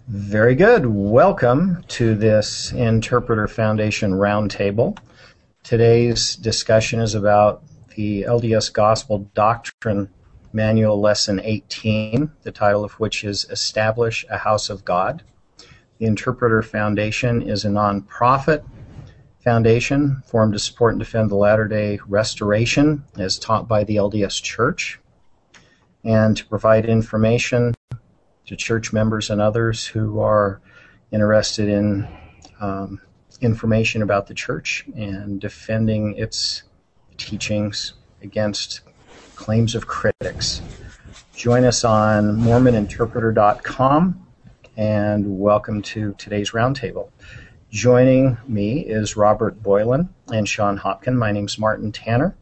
Very good. Welcome to this Interpreter Foundation Roundtable. Today's discussion is about the LDS Gospel Doctrine Manual Lesson 18, the title of which is Establish a House of God. The Interpreter Foundation is a nonprofit foundation formed to support and defend the Latter-day Restoration as taught by the LDS Church, and to provide information to church members and others who are interested in information about the church and defending its teachings against claims of critics. Join us on MormonInterpreter.com and welcome to today's roundtable. Joining me is Robert Boylan and Sean Hopkin. My name's Martin Tanner.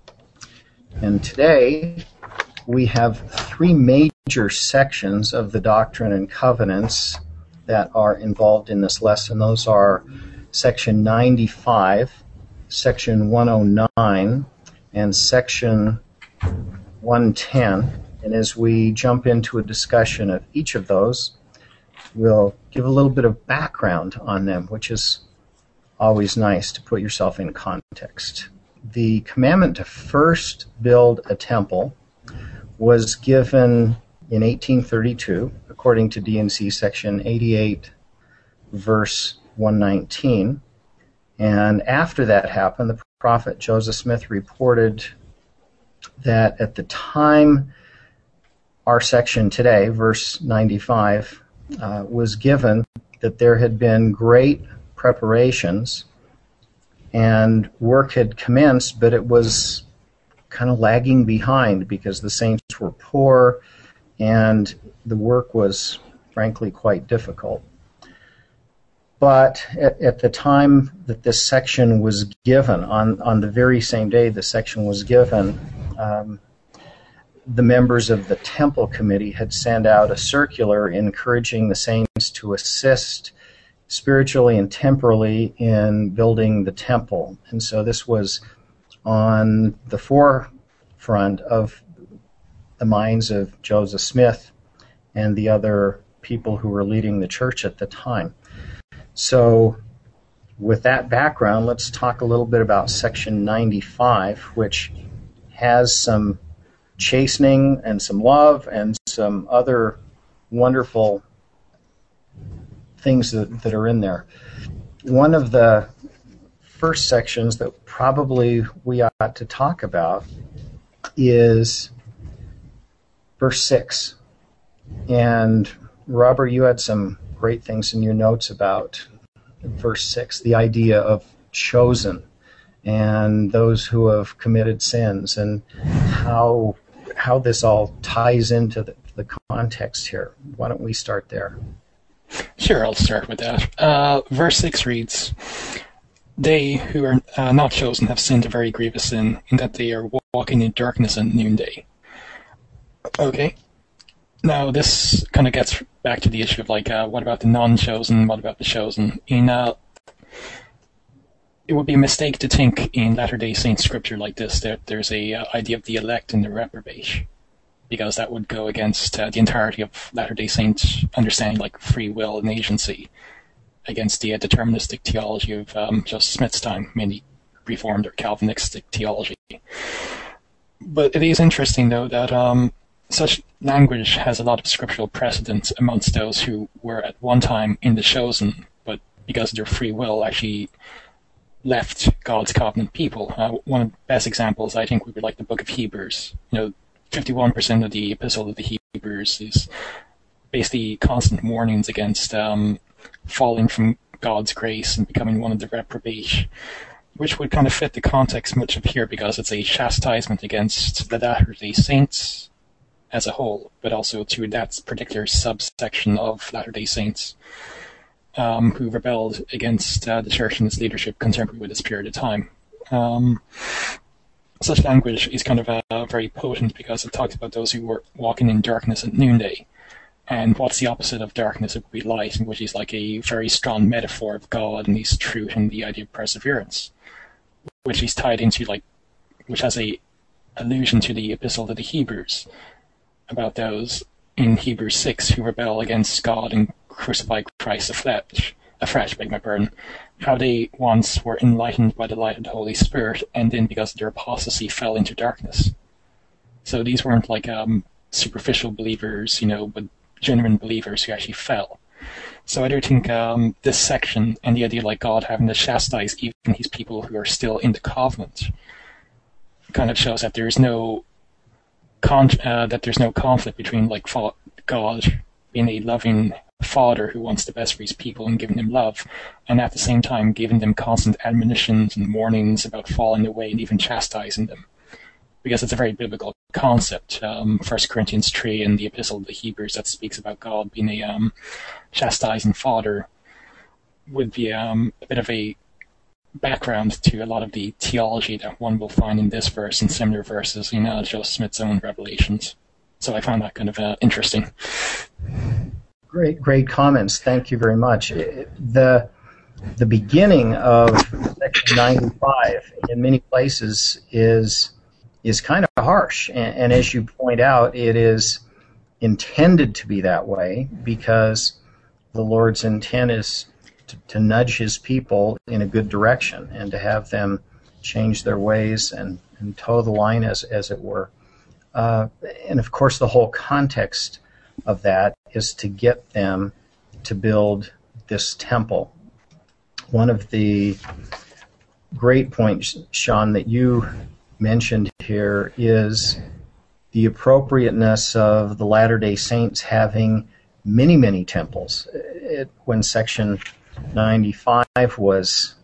And today we have three major sections of the Doctrine and Covenants that are involved in this lesson. Those are Section 95, Section 109, and Section 110. And as we jump into a discussion of each of those, we'll give a little bit of background on them, which is always nice to put yourself in context. The commandment to first build a temple was given in 1832, according to D&C section 88, verse 119. And after that happened, the prophet Joseph Smith reported that at the time our section today, verse 95, was given, that there had been great preparations and work had commenced, but it was kind of lagging behind because the saints were poor and the work was frankly quite difficult. But at the time that this section was given, on the very same day the section was given, the members of the Temple Committee had sent out a circular encouraging the saints to assist spiritually and temporally in building the temple. And so this was on the forefront of the minds of Joseph Smith and the other people who were leading the church at the time. So with that background, let's talk a little bit about Section 95, which has some chastening and some love and some other wonderful things that are in there. One of the first sections that probably we ought to talk about is verse 6. And Robert, you had some great things in your notes about verse 6, the idea of chosen and those who have committed sins, and how this all ties into the context here. Why don't we start there? Sure, I'll start with that. Verse 6 reads, "They who are not chosen have sinned a very grievous sin, in that they are walking in darkness at noonday." Okay. Now, this kind of gets back to the issue of, what about the non-chosen, what about the chosen? It would be a mistake to think in Latter-day Saint scripture like this that there's a idea of the elect and the reprobate, because that would go against the entirety of Latter-day Saint understanding, like free will and agency, against the deterministic theology of Joseph Smith's time, mainly Reformed or Calvinistic theology. But it is interesting, though, that such language has a lot of scriptural precedence amongst those who were at one time in the chosen, but because of their free will actually left God's covenant people. One of the best examples, I think, would be like the book of Hebrews. 51% of the epistle of the Hebrews is basically constant warnings against falling from God's grace and becoming one of the reprobate, which would kind of fit the context much of here, because it's a chastisement against the Latter-day Saints as a whole, but also to that particular subsection of Latter-day Saints who rebelled against the church and its leadership contemporary with this period of time. Such language is kind of very potent because it talks about those who were walking in darkness at noonday. And what's the opposite of darkness? It would be light, which is like a very strong metaphor of God and His truth and the idea of perseverance, which is tied into, which has a allusion to the epistle to the Hebrews, about those in Hebrews 6 who rebel against God and crucified Christ afresh, beg my pardon, how they once were enlightened by the light of the Holy Spirit, and then because of their apostasy fell into darkness. So these weren't like superficial believers, but genuine believers who actually fell. So I do think this section and the idea like God having to chastise even these people who are still in the covenant kind of shows that there's no conflict between like God being a loving father who wants the best for his people and giving them love, and at the same time giving them constant admonitions and warnings about falling away and even chastising them. Because it's a very biblical concept. 1 Corinthians 3 in the Epistle of the Hebrews that speaks about God being a chastising father would be a bit of a background to a lot of the theology that one will find in this verse and similar verses in Joseph Smith's own revelations. So I found that kind of interesting. Great comments. Thank you very much. The beginning of section 95 in many places is kind of harsh, and as you point out, it is intended to be that way because the Lord's intent is to nudge his people in a good direction and to have them change their ways and toe the line, as it were. And of course, the whole context of that is to get them to build this temple. One of the great points, Sean, that you mentioned here is the appropriateness of the Latter-day Saints having many, many temples. When Section 95 was,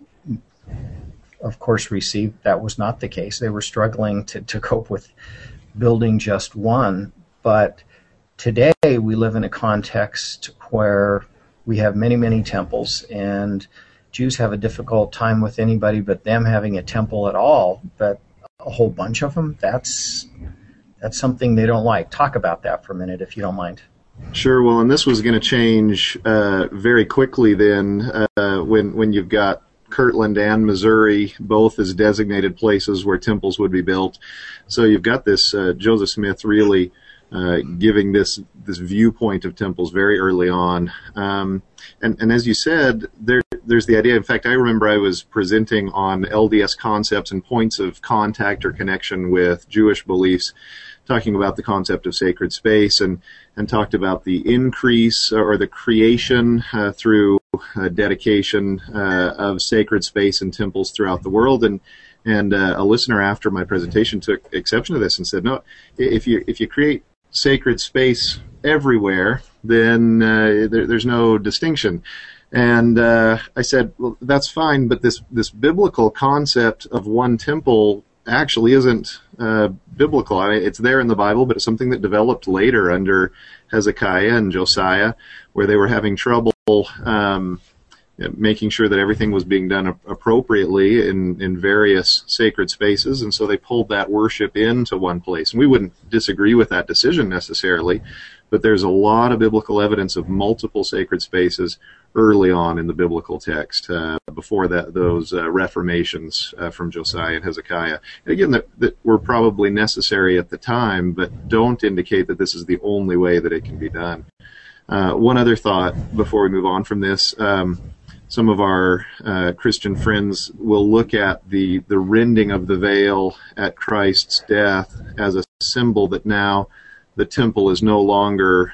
of course, received, that was not the case. They were struggling to cope with building just one. But today we live in a context where we have many, many temples, and Jews have a difficult time with anybody but them having a temple at all. But a whole bunch of them, that's something they don't like. Talk about that for a minute, if you don't mind. Sure. Well, and this was going to change very quickly then when you've got Kirtland and Missouri both as designated places where temples would be built. So you've got this Joseph Smith really giving this viewpoint of temples very early on. And as you said, there's the idea. In fact, I remember I was presenting on LDS concepts and points of contact or connection with Jewish beliefs, talking about the concept of sacred space and talked about the increase or the creation through dedication of sacred space and temples throughout the world. And a listener after my presentation took exception to this and said, no, if you create sacred space everywhere, then there's no distinction. And I said, well, that's fine, but this biblical concept of one temple actually isn't biblical. It's there in the Bible, but it's something that developed later under Hezekiah and Josiah, where they were having trouble making sure that everything was being done appropriately in various sacred spaces, and so they pulled that worship into one place. And we wouldn't disagree with that decision necessarily, but there's a lot of biblical evidence of multiple sacred spaces early on in the biblical text, before those reformations from Josiah and Hezekiah. And again, that were probably necessary at the time, but don't indicate that this is the only way that it can be done. One other thought before we move on from this. Some of our Christian friends will look at the rending of the veil at Christ's death as a symbol that now the temple is no longer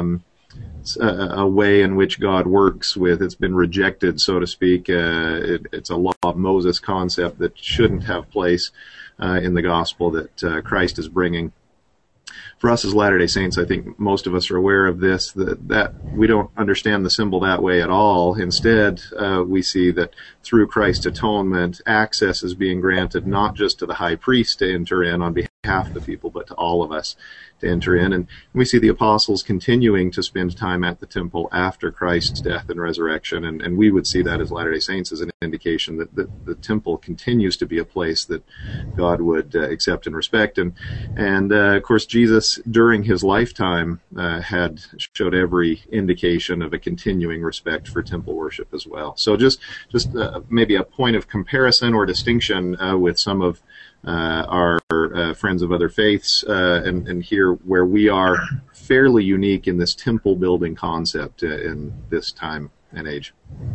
a way in which God works with. It's been rejected, so to speak. It's a law of Moses concept that shouldn't have place in the gospel that Christ is bringing. For us as Latter-day Saints, I think most of us are aware of this, that we don't understand the symbol that way at all. Instead, we see that through Christ's atonement, access is being granted not just to the high priest to enter in on behalf of the people, but to all of us to enter in. And we see the apostles continuing to spend time at the temple after Christ's death and resurrection, and we would see that as Latter-day Saints as an indication that the temple continues to be a place that God would accept and respect. And of course, Jesus, during his lifetime, had showed every indication of a continuing respect for temple worship as well. So just maybe a point of comparison or distinction with some of our friends of other faiths, and here where we are fairly unique in this temple building concept in this time and age.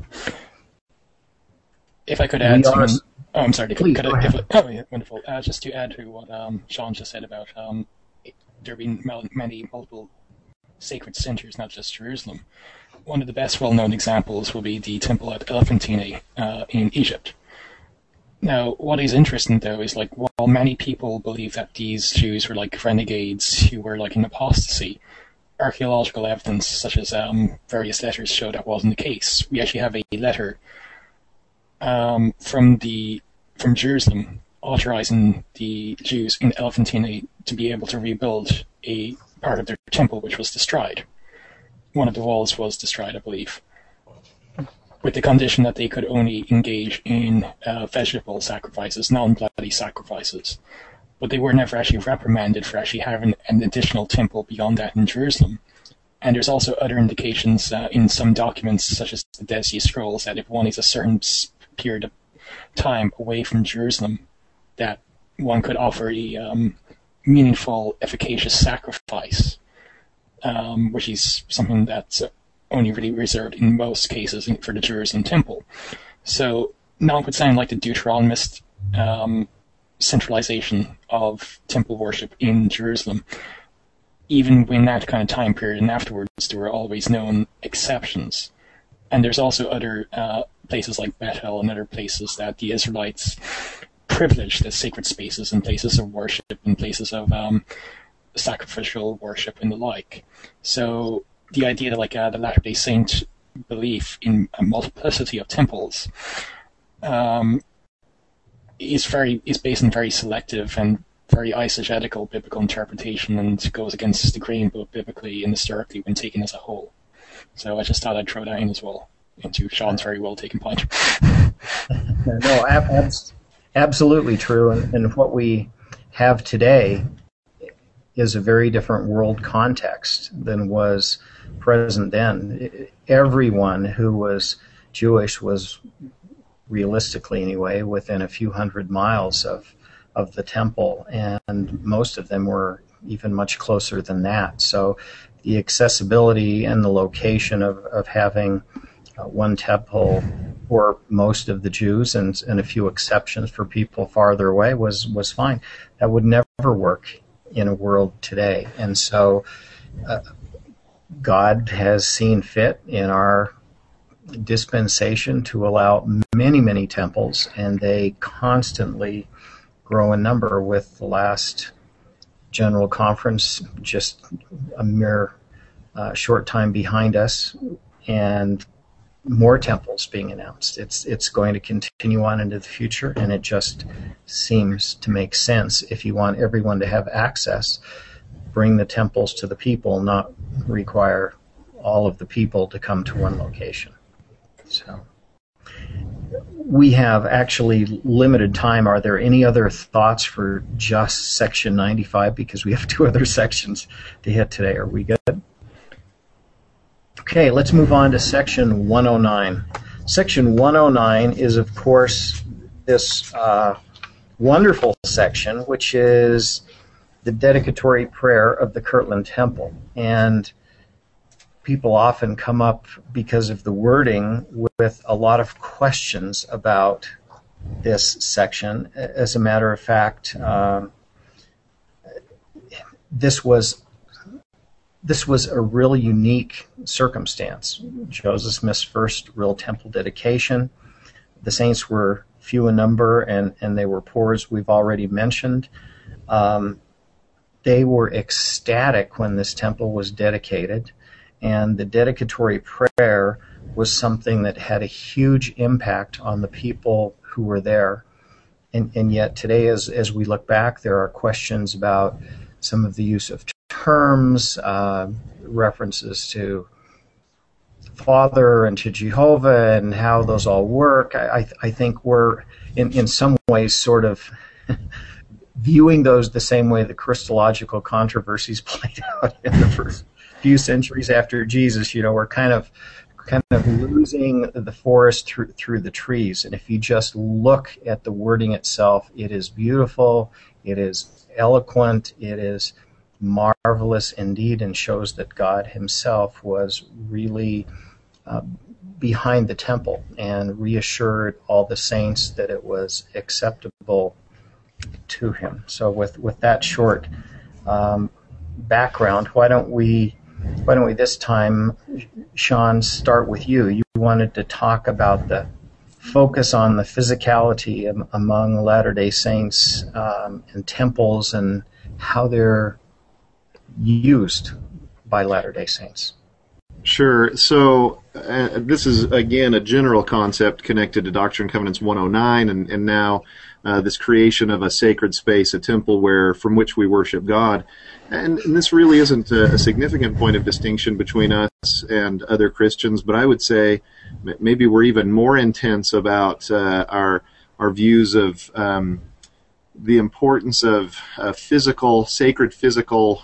If I could add to... Oh, I'm sorry. Please, Yeah, wonderful. Just to add to what Sean just said about there being multiple sacred centers, not just Jerusalem. One of the best well-known examples will be the temple at Elephantine in Egypt. Now, what is interesting, though, is like while many people believe that these Jews were like renegades who were like in apostasy, archaeological evidence such as various letters show that wasn't the case. We actually have a letter from Jerusalem authorizing the Jews in Elephantine to be able to rebuild a part of their temple which was destroyed. One of the walls was destroyed, I believe, with the condition that they could only engage in vegetable sacrifices, non-bloody sacrifices. But they were never actually reprimanded for actually having an additional temple beyond that in Jerusalem. And there's also other indications in some documents, such as the Dead Sea Scrolls, that if one is a certain period of time away from Jerusalem, that one could offer a meaningful, efficacious sacrifice, which is something that's only really reserved in most cases for the Jerusalem temple. So, notwithstanding like the Deuteronomist centralization of temple worship in Jerusalem, even in that kind of time period and afterwards, there were always known exceptions. And there's also other places like Bethel and other places that the Israelites privileged as sacred spaces and places of worship and places of sacrificial worship and the like. So the idea that like the Latter-day Saint belief in a multiplicity of temples is based on very selective and very eisegetical biblical interpretation and goes against the grain both biblically and historically when taken as a whole. So I just thought I'd throw that in as well into Sean's very well taken point. No, absolutely true. And what we have today is a very different world context than was present then. Everyone who was Jewish was, realistically anyway, within a few hundred miles of the temple, and most of them were even much closer than that. So the accessibility and the location of having one temple for most of the Jews and a few exceptions for people farther away was fine. That would never work in a world today. And so God has seen fit in our dispensation to allow many, many temples, and they constantly grow in number, with the last General Conference just a mere short time behind us, and more temples being announced. It's going to continue on into the future, and it just seems to make sense. If you want everyone to have access, bring the temples to the people, not require all of the people to come to one location. So we have actually limited time. Are there any other thoughts for just section 95? Because we have two other sections to hit today. Are we good? Okay, let's move on to section 109. Section 109 is, of course, this wonderful section, which is the dedicatory prayer of the Kirtland Temple. And people often come up, because of the wording, with a lot of questions about this section. As a matter of fact, this was a really unique circumstance. Joseph Smith's first real temple dedication. The saints were few in number, and they were poor, as we've already mentioned. They were ecstatic when this temple was dedicated, and the dedicatory prayer was something that had a huge impact on the people who were there. And yet today, as we look back, there are questions about some of the use of terms, references to the Father and to Jehovah, and how those all work. I think we're, in some ways, sort of viewing those the same way the Christological controversies played out in the first few centuries after Jesus. You know, we're kind of kind of losing the forest through the trees. And if you just look at the wording itself, it is beautiful, it is eloquent, it is marvelous indeed, and shows that God himself was really behind the temple and reassured all the saints that it was acceptable to him. So with that short background, why don't we this time, Sean, start with you. You wanted to talk about the focus on the physicality among Latter-day Saints and temples and how they're used by Latter-day Saints. Sure. So this is, again, a general concept connected to Doctrine and Covenants 109, and now this creation of a sacred space, a temple from which we worship God. And this really isn't a significant point of distinction between us and other Christians, but I would say maybe we're even more intense about our views of the importance of sacred physical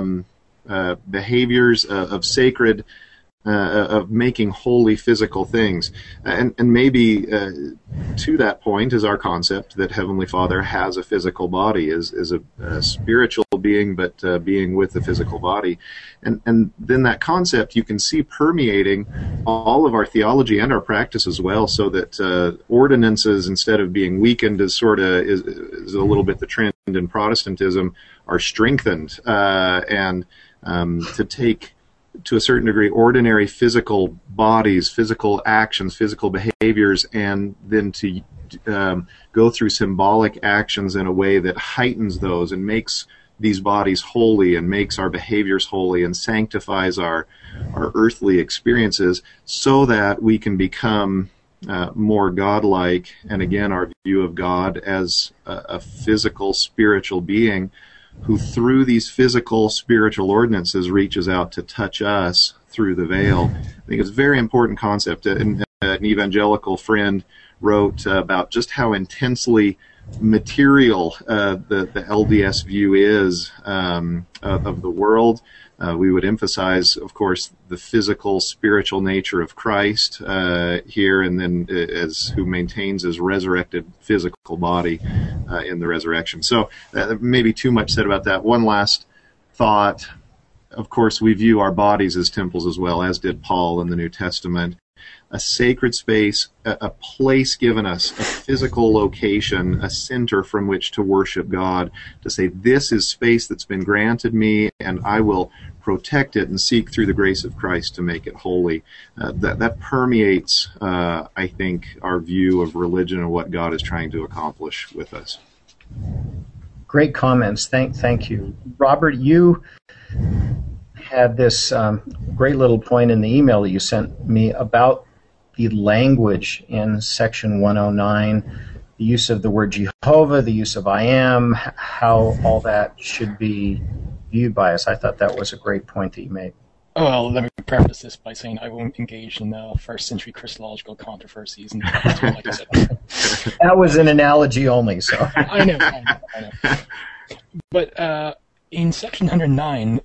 behaviors, of sacred, of making holy physical things. And maybe to that point is our concept that Heavenly Father has a physical body, is a spiritual being, but being with a physical body. And then that concept you can see permeating all of our theology and our practice as well, so that ordinances, instead of being weakened, is a little bit the trend in Protestantism, are strengthened, and to take, to a certain degree, ordinary physical bodies, physical actions, physical behaviors, and then to go through symbolic actions in a way that heightens those and makes these bodies holy and makes our behaviors holy and sanctifies our earthly experiences, so that we can become more godlike, and again, our view of God as a physical, spiritual being who through these physical, spiritual ordinances reaches out to touch us through the veil. I think it's a very important concept. An evangelical friend wrote about just how intensely material the LDS view is of the world. We would emphasize, of course, the physical, spiritual nature of Christ here, and then as who maintains his resurrected physical body in the resurrection. So maybe too much said about that. One last thought. Of course, we view our bodies as temples as well, as did Paul in the New Testament. A sacred space, a place given us, a physical location, a center from which to worship God, to say, this is space that's been granted me, and I will protect it and seek through the grace of Christ to make it holy. That permeates, I think, our view of religion and what God is trying to accomplish with us. Great comments. Thank you. Robert, you had this great little point in the email that you sent me about the language in section 109, the use of the word Jehovah, the use of I am, how all that should be viewed by us. I thought that was a great point that you made. Well, let me preface this by saying I won't engage in first century Christological controversies. And like I said. That was an analogy only, so. I know. But in section 109,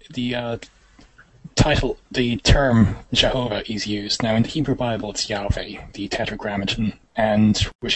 the term Jehovah is used. Now, in the Hebrew Bible, it's Yahweh, the Tetragrammaton, and which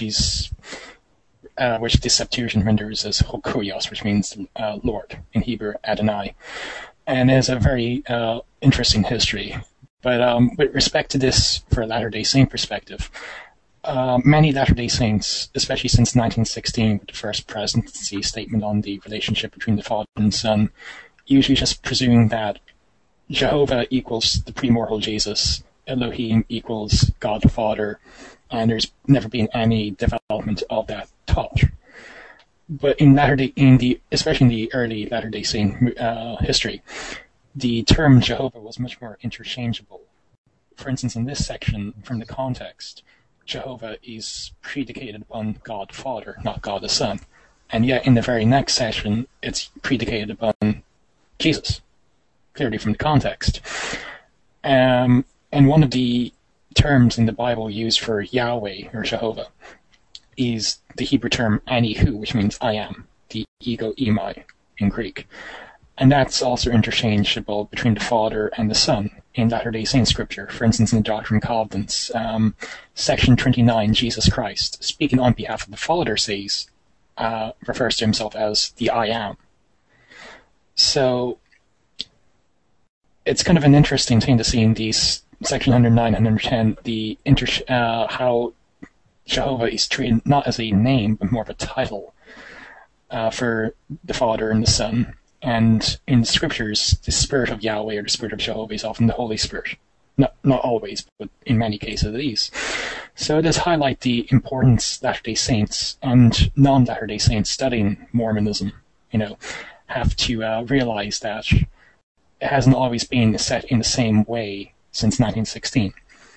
the Septuagint renders as Hokoios, which means Lord, in Hebrew, Adonai. And there's a very interesting history. But with respect to this, for a Latter-day Saint perspective, many Latter-day Saints, especially since 1916, with the first presidency statement on the relationship between the Father and Son, usually just presume that Jehovah equals the premortal Jesus, Elohim equals God the Father, and there's never been any development of that thought. But especially in the early Latter-day Saint history, the term Jehovah was much more interchangeable. For instance, in this section, from the context, Jehovah is predicated upon God the Father, not God the Son. And yet, in the very next section, it's predicated upon Jesus, clearly from the context. And one of the terms in the Bible used for Yahweh, or Jehovah, is the Hebrew term Anihu, which means I am, the ego emai in Greek. And that's also interchangeable between the Father and the Son in Latter-day Saint scripture. For instance, in the Doctrine and Covenants, section 29, Jesus Christ, speaking on behalf of the Father, refers to himself as the I Am. So it's kind of an interesting thing to see in these section 109 and 110, how Jehovah is treated not as a name, but more of a title for the Father and the Son. And in the scriptures, the Spirit of Yahweh or the Spirit of Jehovah is often the Holy Spirit. Not always, but in many cases it is. So it does highlight the importance Latter-day Saints and non-Latter-day Saints studying Mormonism, have to realize that it hasn't always been set in the same way since 1916.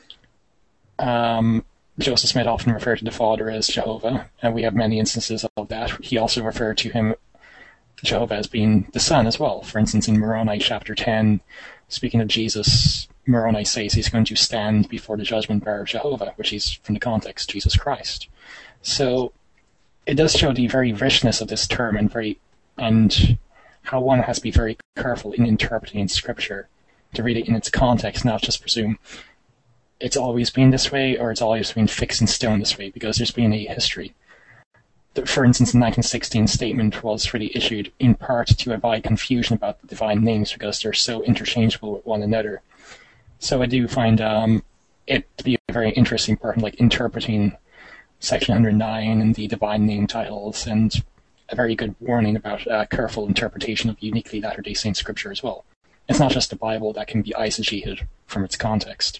Joseph Smith often referred to the Father as Jehovah, and we have many instances of that. He also referred to him, Jehovah, as being the Son as well. For instance, in Moroni chapter 10, speaking of Jesus, Moroni says he's going to stand before the judgment bar of Jehovah, which is, from the context, Jesus Christ. So it does show the very richness of this term and how one has to be very careful in interpreting Scripture to read it in its context, not just presume it's always been this way or it's always been fixed in stone this way, because there's been a history. For instance, the 1916 statement was really issued in part to avoid confusion about the divine names because they're so interchangeable with one another. So I do find it to be a very interesting part in interpreting Section 109 and the divine name titles, and a very good warning about careful interpretation of uniquely Latter-day Saint scripture as well. It's not just the Bible that can be eisegeted from its context.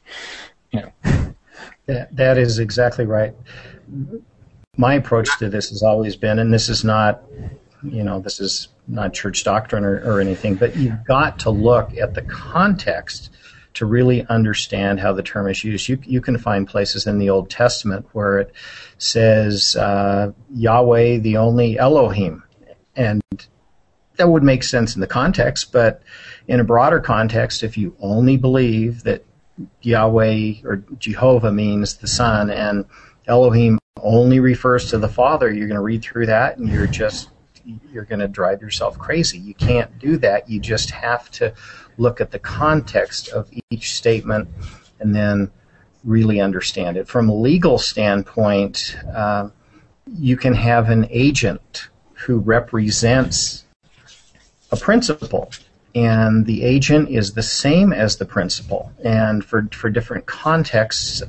That is exactly right. My approach to this has always been, and this is not, this is not church doctrine or anything, but you've got to look at the context to really understand how the term is used. You can find places in the Old Testament where it says Yahweh, the only Elohim, and that would make sense in the context, but in a broader context, if you only believe that Yahweh or Jehovah means the Son and Elohim only refers to the Father, you're going to read through that and you're going to drive yourself crazy. You can't do that. You just have to look at the context of each statement and then really understand it. From a legal standpoint, you can have an agent who represents a principal, and the agent is the same as the principal. And for different contexts,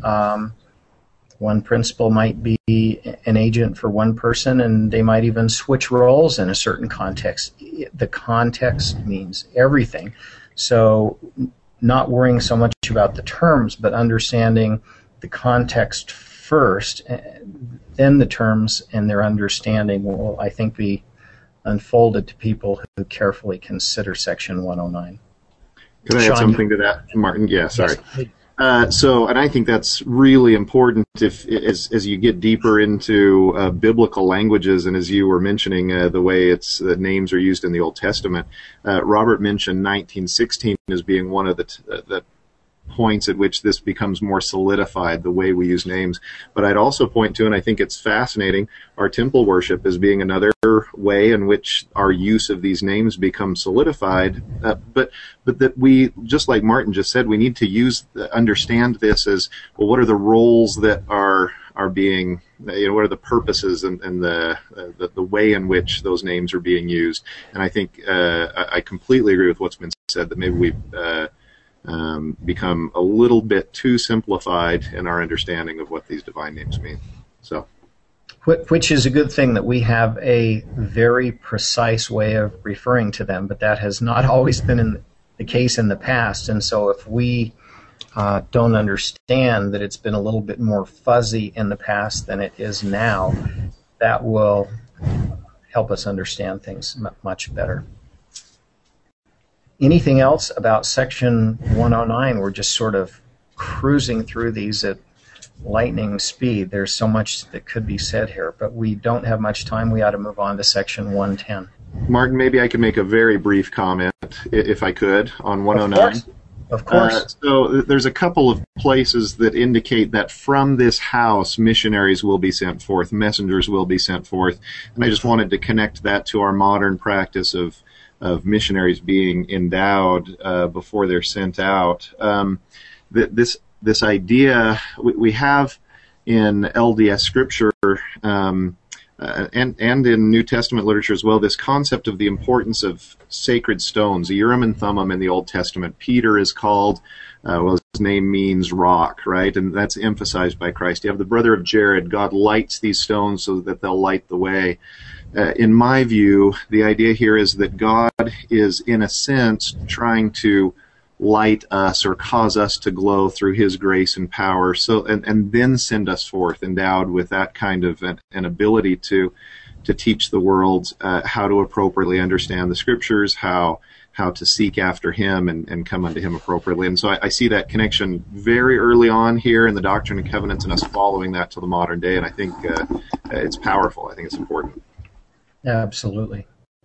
one principal might be an agent for one person, and they might even switch roles in a certain context. The context means everything. So not worrying so much about the terms, but understanding the context first, then the terms and their understanding will, I think, be unfolded to people who carefully consider Section 109. Could I add something to that, Martin? Yeah, sorry. Yes. And I think that's really important as you get deeper into biblical languages, and as you were mentioning the way the names are used in the Old Testament. Robert mentioned 1916 as being one of the points at which this becomes more solidified, the way we use names. But I'd also point to, and I think it's fascinating, our temple worship as being another way in which our use of these names becomes solidified. But that we, just like Martin just said, we need to understand this as, well, what are the roles that are being, what are the purposes and the way in which those names are being used. And I think I completely agree with what's been said, that maybe we've become a little bit too simplified in our understanding of what these divine names mean. So, which is a good thing that we have a very precise way of referring to them, but that has not always been the case in the past. And so if we don't understand that it's been a little bit more fuzzy in the past than it is now, that will help us understand things much better. Anything else about Section 109? We're just sort of cruising through these at lightning speed. There's so much that could be said here, but we don't have much time. We ought to move on to Section 110. Martin, maybe I could make a very brief comment, if I could, on 109. Of course. So there's a couple of places that indicate that from this house, missionaries will be sent forth, messengers will be sent forth, and I just wanted to connect that to our modern practice of missionaries being endowed before they're sent out. This idea we have in LDS scripture and in New Testament literature as well, this concept of the importance of sacred stones, the Urim and Thummim in the Old Testament. Peter is called, his name means rock, right? And that's emphasized by Christ. You have the brother of Jared, God lights these stones so that they'll light the way. In my view, the idea here is that God is, in a sense, trying to light us or cause us to glow through his grace and power, so and then send us forth endowed with that kind of an ability to teach the world how to appropriately understand the scriptures, how to seek after him and come unto him appropriately. And so I see that connection very early on here in the Doctrine and Covenants and us following that to the modern day, and I think it's powerful. I think it's important. Absolutely.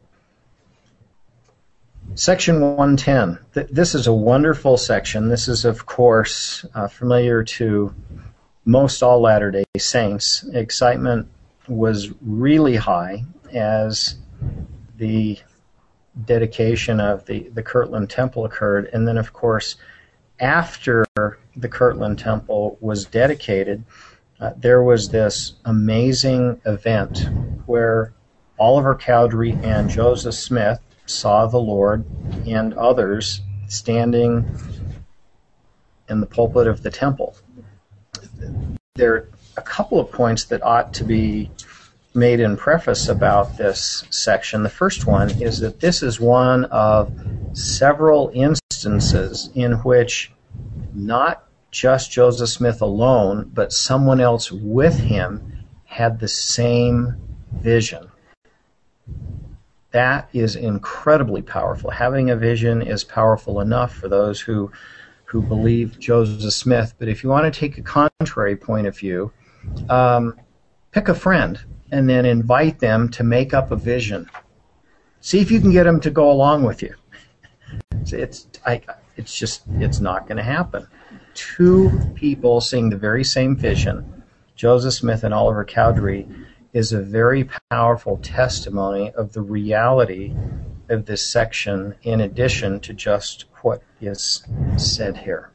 Section 110. This is a wonderful section. This is, of course, familiar to most all Latter-day Saints. Excitement was really high as the dedication of the Kirtland Temple occurred. And then, of course, after the Kirtland Temple was dedicated, there was this amazing event where Oliver Cowdery and Joseph Smith saw the Lord and others standing in the pulpit of the temple. There are a couple of points that ought to be made in preface about this section. The first one is that this is one of several instances in which not just Joseph Smith alone, but someone else with him had the same vision. That is incredibly powerful. Having a vision is powerful enough for those who believe Joseph Smith. But if you want to take a contrary point of view, pick a friend and then invite them to make up a vision. See if you can get them to go along with you. It's not going to happen. Two people seeing the very same vision, Joseph Smith and Oliver Cowdery, is a very powerful testimony of the reality of this section in addition to just what is said here.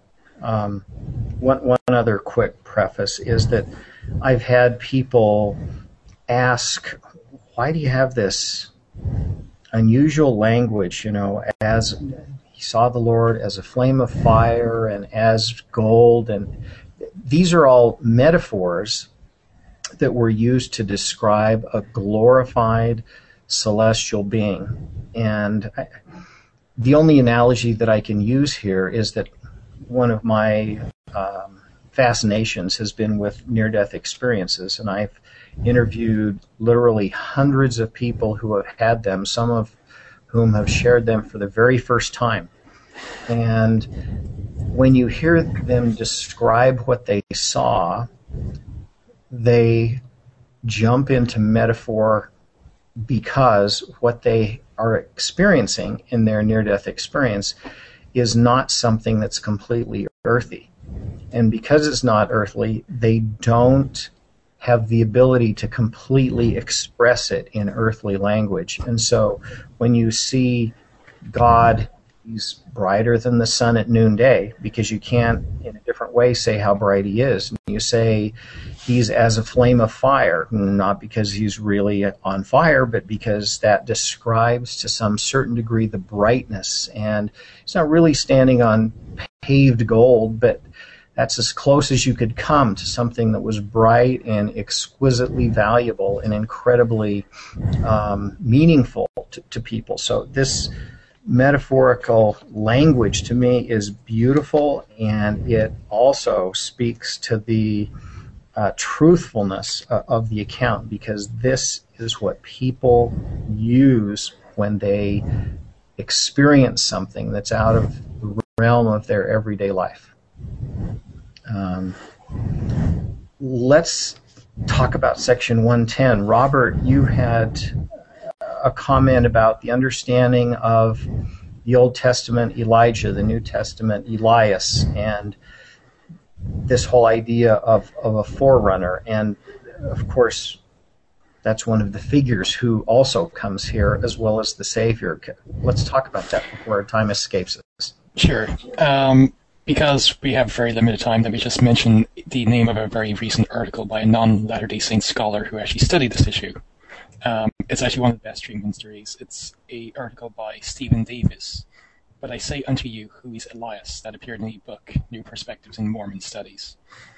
One other quick preface is that I've had people ask, why do you have this unusual language, as he saw the Lord as a flame of fire and as gold, and these are all metaphors that were used to describe a glorified celestial being. And the only analogy that I can use here is that one of my fascinations has been with near-death experiences, and I've interviewed literally hundreds of people who have had them, some of whom have shared them for the very first time. And when you hear them describe what they saw, they jump into metaphor because what they are experiencing in their near-death experience is not something that's completely earthy. And because it's not earthly, they don't have the ability to completely express it in earthly language. And so when you see God, he's brighter than the sun at noonday, because you can't, in a different way, say how bright he is. You say he's as a flame of fire, not because he's really on fire, but because that describes to some certain degree the brightness. And he's not really standing on paved gold, but that's as close as you could come to something that was bright and exquisitely valuable and incredibly meaningful to people. So this metaphorical language to me is beautiful, and it also speaks to the truthfulness of the account, because this is what people use when they experience something that's out of the realm of their everyday life. Let's talk about section 110. Robert, you had a comment about the understanding of the Old Testament Elijah, the New Testament Elias, and this whole idea of a forerunner. And of course, that's one of the figures who also comes here, as well as the Savior. Let's talk about that before our time escapes us. Sure. Because we have very limited time, let me just mention the name of a very recent article by a non-Latter-day Saint scholar who actually studied this issue. It's actually one of the best treatments there is. It's an article by Stephen Davis. But I say unto you, who is Elias, that appeared in the book New Perspectives in Mormon Studies.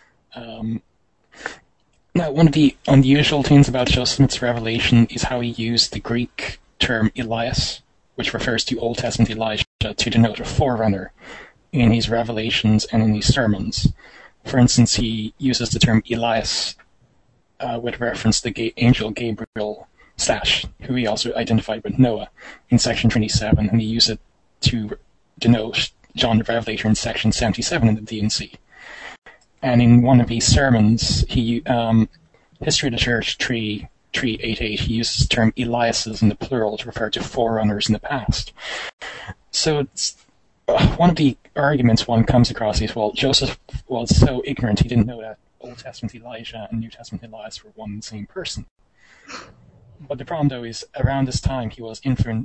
Now, one of the unusual things about Joseph Smith's revelation is how he used the Greek term Elias, which refers to Old Testament Elijah, to denote a forerunner in his revelations and in his sermons. For instance, he uses the term Elias with reference to the angel Gabriel, who he also identified with Noah in section 27, and he used it to denote John the Revelator in section 77 in the D&C. And in one of his sermons, he History of the Church 388, he uses the term Eliases in the plural to refer to forerunners in the past. So it's, one of the arguments one comes across is, well, Joseph was so ignorant he didn't know that Old Testament Elijah and New Testament Elias were one and the same person. But the problem, though, is around this time he was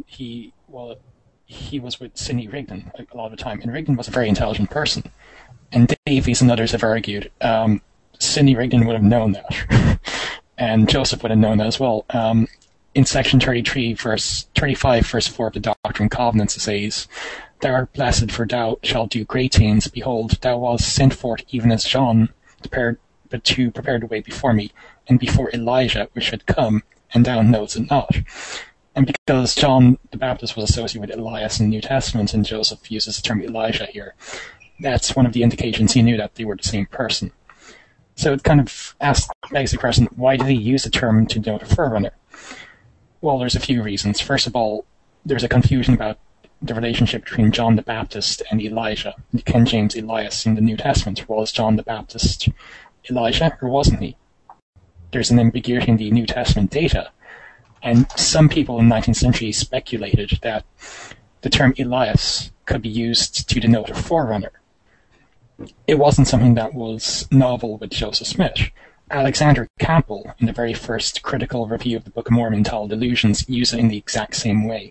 with Sidney Rigdon a lot of the time, and Rigdon was a very intelligent person. And Davies and others have argued Sidney Rigdon would have known that, and Joseph would have known that as well. In section 35, verse 4 of the Doctrine and Covenants, it says, "Thou art blessed, for thou shalt do great things. Behold, thou wast sent forth even as John, to prepare the way before me, and before Elijah, which should come, and thou knowest it not." And because John the Baptist was associated with Elias in the New Testament, and Joseph uses the term Elijah here, that's one of the indications he knew that they were the same person. So it kind of begs the question, why did he use the term to denote a forerunner? Well, there's a few reasons. First of all, there's a confusion about the relationship between John the Baptist and Elijah. King James Elias in the New Testament. Was John the Baptist Elijah, or wasn't he? There's an ambiguity in the New Testament data. And some people in the 19th century speculated that the term Elias could be used to denote a forerunner. It wasn't something that was novel with Joseph Smith. Alexander Campbell, in the very first critical review of the Book of Mormon entitled Illusions, used it in the exact same way.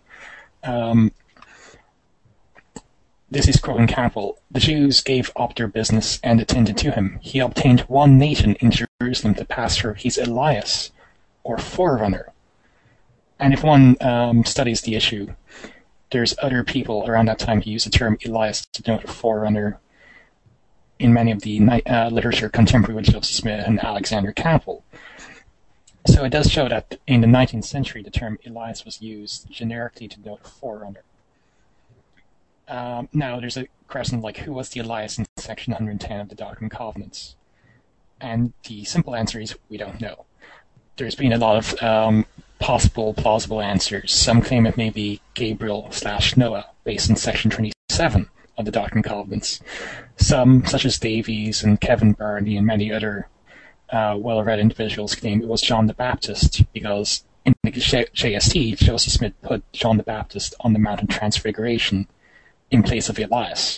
This is quoting Campbell. "The Jews gave up their business and attended to him. He obtained one Nathan in Jerusalem to pass for his Elias, or forerunner." And if one studies the issue, there's other people around that time who use the term Elias to denote a forerunner in many of the literature contemporary with Joseph Smith and Alexander Campbell. So it does show that in the 19th century the term Elias was used generically to denote a forerunner. Now there's a question like, who was the Elias in section 110 of the Doctrine and Covenants? And the simple answer is, we don't know. There's been a lot of plausible answers. Some claim it may be Gabriel/Noah, based on section 27 of the Doctrine and Covenants. Some, such as Davies and Kevin Barney and many other well-read individuals, claim it was John the Baptist, because in the JST, Joseph Smith put John the Baptist on the Mount of Transfiguration in place of Elias.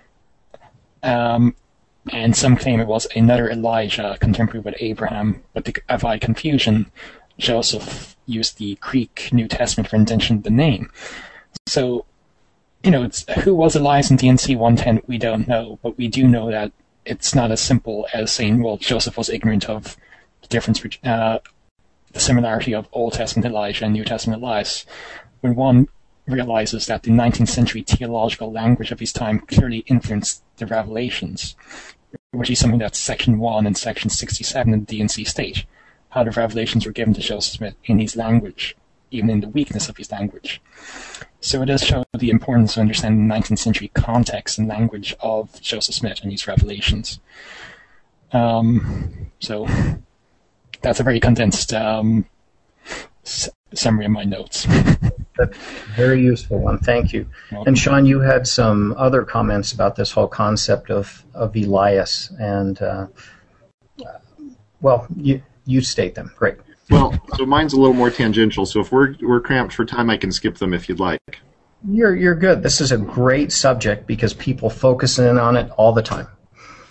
And some claim it was another Elijah contemporary with Abraham, but to avoid confusion, Joseph used the Greek New Testament rendition of the name. So, who was Elias in D&C 110, we don't know, but we do know that it's not as simple as saying, well, Joseph was ignorant of the difference, the similarity of Old Testament Elijah and New Testament Elias. When one realizes that the 19th century theological language of his time clearly influenced the revelations, which is something that section 1 and section 67 in the D&C state, how the revelations were given to Joseph Smith in his language, even in the weakness of his language. So it does show the importance of understanding the 19th century context and language of Joseph Smith and his revelations. So that's a very condensed summary of my notes. That's a very useful one. Thank you. And Sean, you had some other comments about this whole concept of Elias, and you state them. Great. Well, so mine's a little more tangential. So if we're cramped for time, I can skip them if you'd like. You're good. This is a great subject because people focus in on it all the time.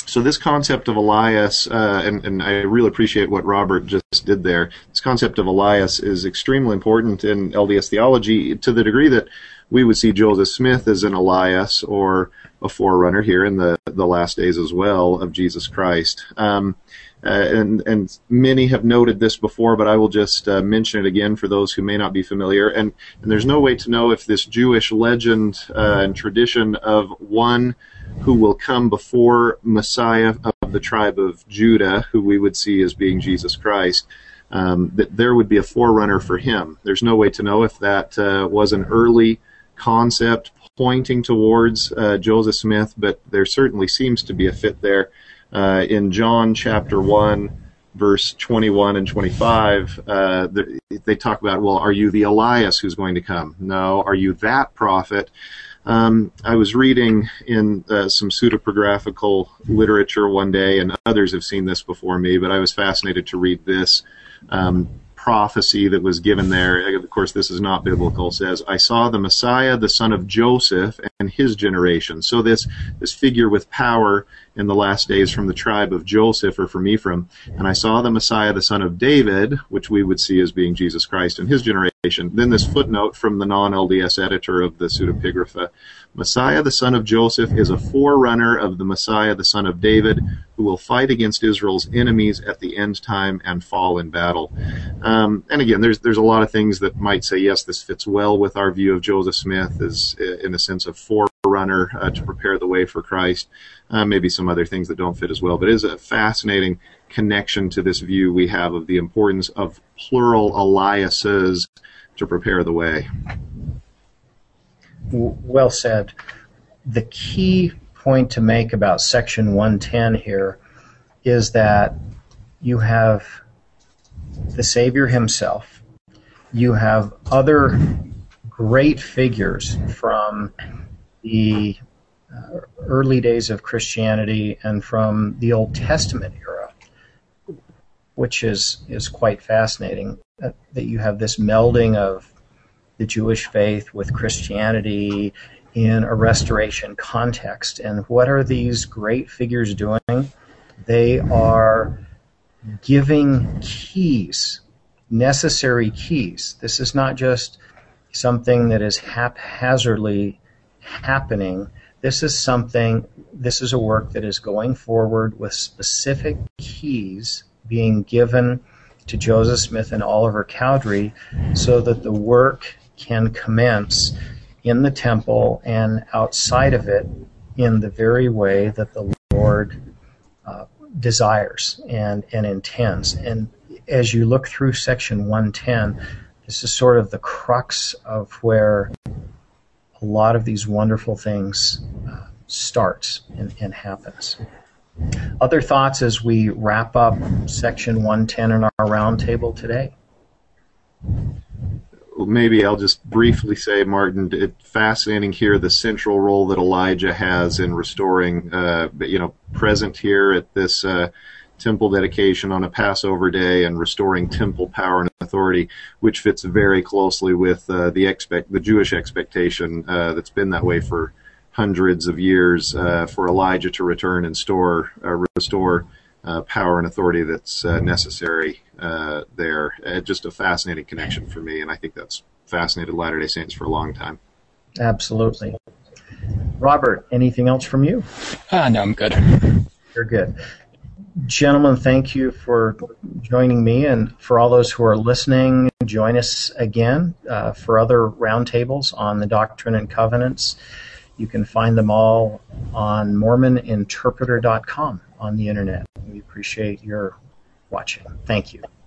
So this concept of Elias, and I really appreciate what Robert just did there, this concept of Elias is extremely important in LDS theology to the degree that we would see Joseph Smith as an Elias or a forerunner here in the last days as well of Jesus Christ. And many have noted this before, but I will just mention it again for those who may not be familiar. And there's no way to know if this Jewish legend and tradition of one who will come before Messiah of the tribe of Judah, who we would see as being Jesus Christ, that there would be a forerunner for him. There's no way to know if that was an early concept pointing towards Joseph Smith, but there certainly seems to be a fit there. In John chapter 1, verse 21 and 25, they talk about, well, are you the Elias who's going to come? No. Are you that prophet? I was reading in some pseudepigraphical literature one day, and others have seen this before me, but I was fascinated to read this prophecy that was given there. Of course, this is not biblical. It says, I saw the Messiah, the son of Joseph, and his generation. So this figure with power in the last days from the tribe of Joseph, or from Ephraim. And I saw the Messiah, the son of David, which we would see as being Jesus Christ, and his generation. Then this footnote from the non-LDS editor of the pseudepigrapha, Messiah, the son of Joseph, is a forerunner of the Messiah, the son of David, who will fight against Israel's enemies at the end time and fall in battle. And again, there's a lot of things that might say, yes, this fits well with our view of Joseph Smith as in a sense of forerunner to prepare the way for Christ. Maybe some other things that don't fit as well, but it is a fascinating connection to this view we have of the importance of plural Eliases to prepare the way. Well said. The key point to make about section 110 here is that you have the Savior himself, you have other great figures from the early days of Christianity and from the Old Testament era, which is quite fascinating, that you have this melding of the Jewish faith with Christianity in a restoration context. And what are these great figures doing? They are giving keys, necessary keys. This is not just something that is haphazardly happening. This is a work that is going forward with specific keys being given to Joseph Smith and Oliver Cowdery so that the work can commence in the temple and outside of it in the very way that the Lord desires and intends. And as you look through section 110, this is sort of the crux of where a lot of these wonderful things starts and happens. Other thoughts as we wrap up section 110 in our roundtable today? Maybe I'll just briefly say, Martin, it's fascinating here the central role that Elijah has in restoring, present here at this temple dedication on a Passover day and restoring temple power and authority, which fits very closely with the Jewish expectation that's been that way for hundreds of years for Elijah to return and restore power and authority that's necessary there. Just a fascinating connection for me, and I think that's fascinated Latter-day Saints for a long time. Absolutely. Robert, anything else from you? No, I'm good. You're good. Gentlemen, thank you for joining me, and for all those who are listening, join us again for other roundtables on the Doctrine and Covenants. You can find them all on MormonInterpreter.com on the internet. We appreciate your watching. Thank you.